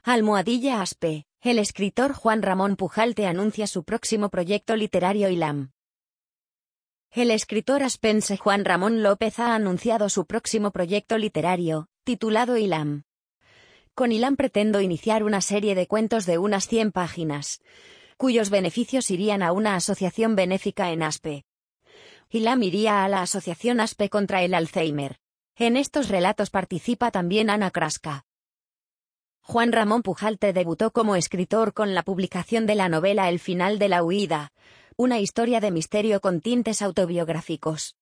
Almohadilla Aspe. El escritor Juan Ramón Pujalte anuncia su próximo proyecto literario Ilam. El escritor aspense Juan Ramón López ha anunciado su próximo proyecto literario, titulado Ilam. Con Ilam pretendo iniciar una serie de cuentos de unas 100 páginas, cuyos beneficios irían a una asociación benéfica en Aspe. Ilam iría a la Asociación Aspe contra el Alzheimer. En estos relatos participa también Ana Kraska. Juan Ramón Pujalte debutó como escritor con la publicación de la novela El final de la huida, una historia de misterio con tintes autobiográficos.